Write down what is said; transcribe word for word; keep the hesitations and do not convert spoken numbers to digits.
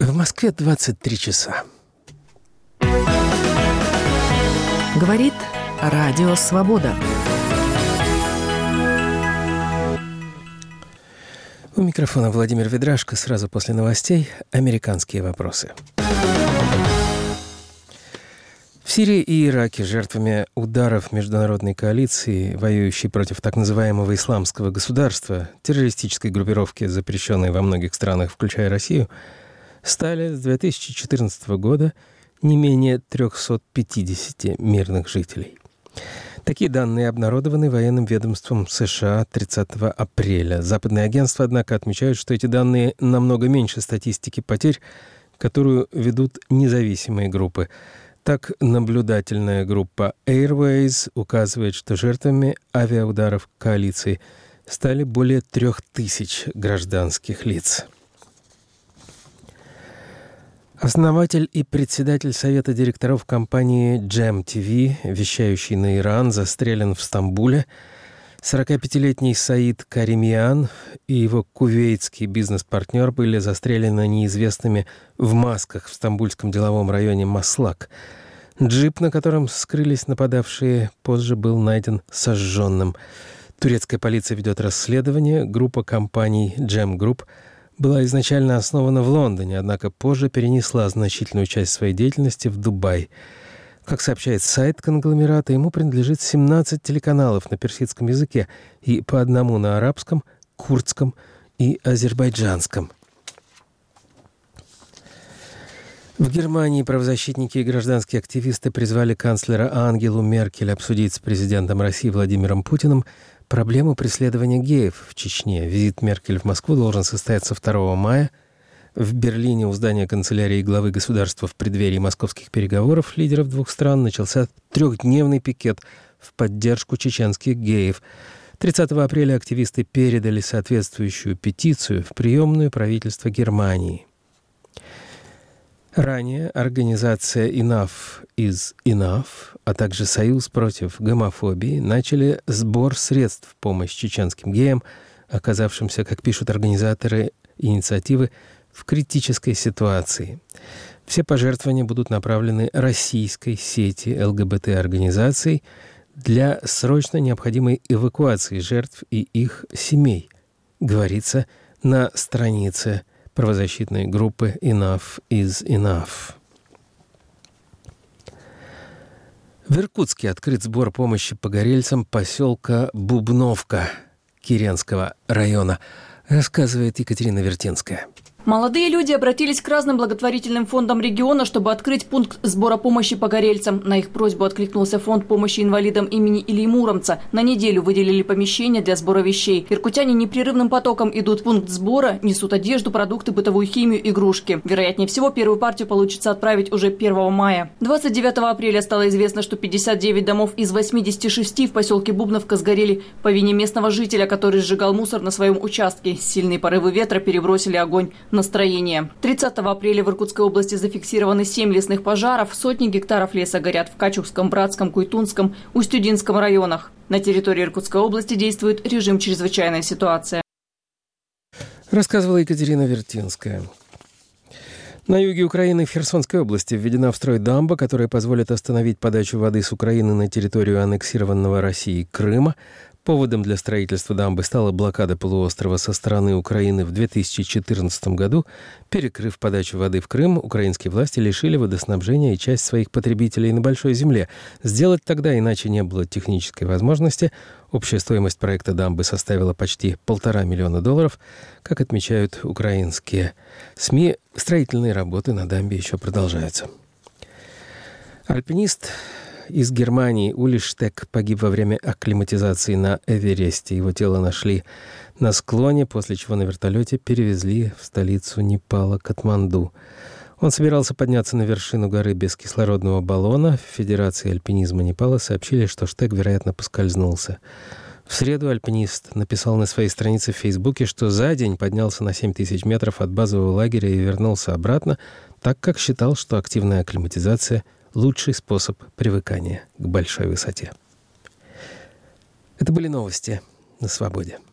В Москве двадцать три часа. Говорит Радио Свобода. У микрофона Владимир Ведрашко. Сразу после новостей «Американские вопросы». В Сирии и Ираке жертвами ударов международной коалиции, воюющей против так называемого исламского государства, террористической группировки, запрещенной во многих странах, включая Россию, стали с две тысячи четырнадцатого года не менее триста пятьдесят мирных жителей. Такие данные обнародованы военным ведомством США тридцатого апреля. Западные агентства, однако, отмечают, что эти данные намного меньше статистики потерь, которую ведут независимые группы. Так, наблюдательная группа Airways указывает, что жертвами авиаударов коалиции стали более трех тысяч гражданских лиц. Основатель и председатель совета директоров компании джем ти ви, вещающий на Иран, застрелен в Стамбуле. сорокапятилетний Саид Каримьян и его кувейтский бизнес-партнер были застрелены неизвестными в масках в стамбульском деловом районе Маслак. Джип, на котором скрылись нападавшие, позже был найден сожженным. Турецкая полиция ведет расследование. Группа компаний джем Group была изначально основана в Лондоне, однако позже перенесла значительную часть своей деятельности в Дубай. Как сообщает сайт конгломерата, ему принадлежит семнадцать телеканалов на персидском языке и по одному на арабском, курдском и азербайджанском. В Германии правозащитники и гражданские активисты призвали канцлера Ангелу Меркель обсудить с президентом России Владимиром Путиным проблему преследования геев в Чечне. Визит Меркель в Москву должен состояться второго мая. В Берлине у здания канцелярии главы государства в преддверии московских переговоров лидеров двух стран начался трехдневный пикет в поддержку чеченских геев. тридцатого апреля активисты передали соответствующую петицию в приемную правительства Германии. Ранее организация Enough is Enough, а также Союз против гомофобии начали сбор средств в помощь чеченским геям, оказавшимся, как пишут организаторы инициативы, в критической ситуации. Все пожертвования будут направлены российской сети эл гэ бэ тэ-организаций для срочно необходимой эвакуации жертв и их семей, говорится на странице правозащитной группы Enough is Enough. В Иркутске открыт сбор помощи погорельцам поселка Бубновка Киренского района, рассказывает Екатерина Вертинская. Молодые люди обратились к разным благотворительным фондам региона, чтобы открыть пункт сбора помощи погорельцам. На их просьбу откликнулся фонд помощи инвалидам имени Ильи Муромца. На неделю выделили помещение для сбора вещей. Иркутяне непрерывным потоком идут в пункт сбора, несут одежду, продукты, бытовую химию, игрушки. Вероятнее всего, первую партию получится отправить уже первого мая. двадцать девятого апреля стало известно, что пятьдесят девять домов из восьмидесяти шести в поселке Бубновка сгорели по вине местного жителя, который сжигал мусор на своем участке. Сильные порывы ветра перебросили огонь настроение. тридцатого апреля в Иркутской области зафиксированы семь лесных пожаров, сотни гектаров леса горят в Качугском, Братском, Куйтунском, Устюдинском районах. На территории Иркутской области действует режим чрезвычайной ситуации. Рассказывала Екатерина Вертинская. На юге Украины в Херсонской области введена в строй дамба, которая позволит остановить подачу воды с Украины на территорию аннексированного Россией Крыма. Поводом для строительства дамбы стала блокада полуострова со стороны Украины в две тысячи четырнадцатом году. Перекрыв подачу воды в Крым, украинские власти лишили водоснабжения и часть своих потребителей на Большой земле. Сделать тогда иначе не было технической возможности. Общая стоимость проекта дамбы составила почти полтора миллиона долларов. Как отмечают украинские СМИ, строительные работы на дамбе еще продолжаются. Альпинист из Германии Ули Штек погиб во время акклиматизации на Эвересте. Его тело нашли на склоне, после чего на вертолете перевезли в столицу Непала Катманду. Он собирался подняться на вершину горы без кислородного баллона. В Федерации альпинизма Непала сообщили, что Штек, вероятно, поскользнулся. В среду альпинист написал на своей странице в Фейсбуке, что за день поднялся на семь тысяч метров от базового лагеря и вернулся обратно, так как считал, что активная акклиматизация – лучший способ привыкания к большой высоте. Это были новости на Свободе.